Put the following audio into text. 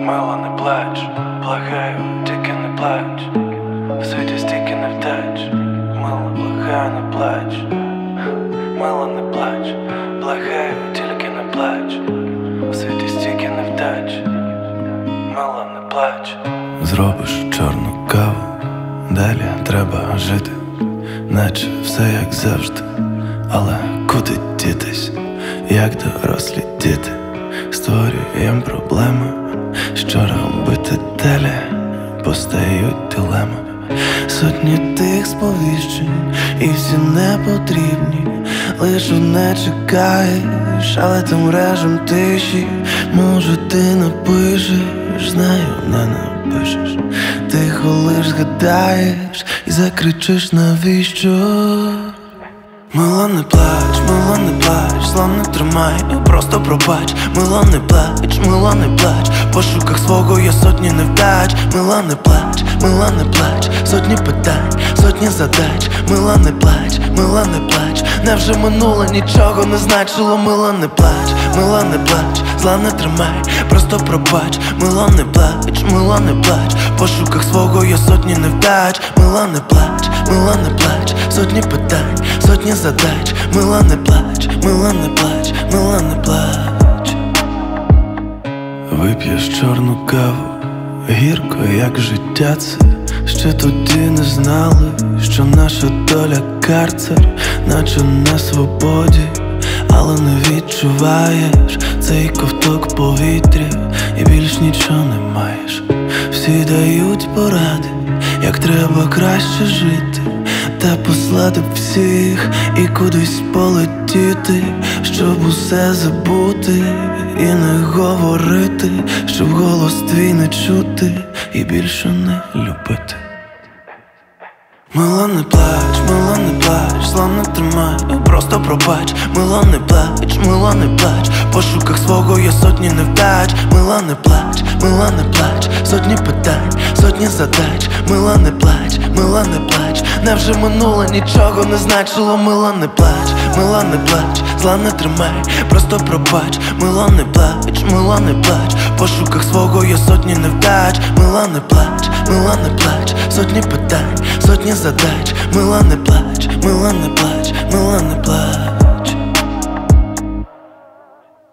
Мила, не плач, благаю, тільки не плач. В світі стільки невдач. Мила, благаю, не плач. Мила, не плач, благаю, тільки не плач. В світі стільки невдач. Мила, не плач. Зробиш чорну каву, далі треба жити, наче все як завжди. Але куди дітись, як дорослі діти? Створюєм проблеми, що робити далі, постають дилеми. Сотні тих сповіщень, і всі не потрібні. Лиш одне чекаєш, але тим режем тиші. Може ти напишеш, знаю, не напишеш. Тихо лиш згадаєш і закричиш навіщо. Мила, не плач, мила, не плач, зла не тримай, просто пробач. Мила, не плач, мила, не плач, в пошуках свого є сотні невдач. Мила, не плач, мила, не плач, сотні питань, сотні задач. Мила, не плач, мила, не плач, невже минуле нічого не значило. Мила, не плач, мила, не плач, зла не тримай, просто пробач. Мила, не плач, мила, не плач, в пошуках свого є сотні невдач. Мила, не плач, мила, не плач, сотні питань, сотні задач. Мила, не плач, мила, не плач, мила, не плач. Вип'єш чорну каву, гірко, як життя це. Ще тоді не знали, що наша доля карцер, наче на свободі, але не відчуваєш цей ковток повітря, і більш нічого не маєш. Всі дають поради, як треба краще жити, та послати б всіх і кудись полетіти, щоб усе забути і не говорити, щоб голос твій не чути і більше не любити. Мила, не плач, мила, не плач, зла не тримай, просто пробач. Мила, не плач, мила, не плач, в пошуках свого є сотні невдач. Мила, не плач, мила, не плач, сотні питань, сотні задач. Мила, не плач, мила, не плач, невже минуле нічого не значило. Мила, не плач, мила, не плач, зла не тримай, просто пробач. Мила, не плач, мила, не плач, в пошуках свого є сотні невдач. Мила, не плач, мила, не плач, сотні питань, сотні задач. Мила, не плач, мила, не плач, мила, не плач.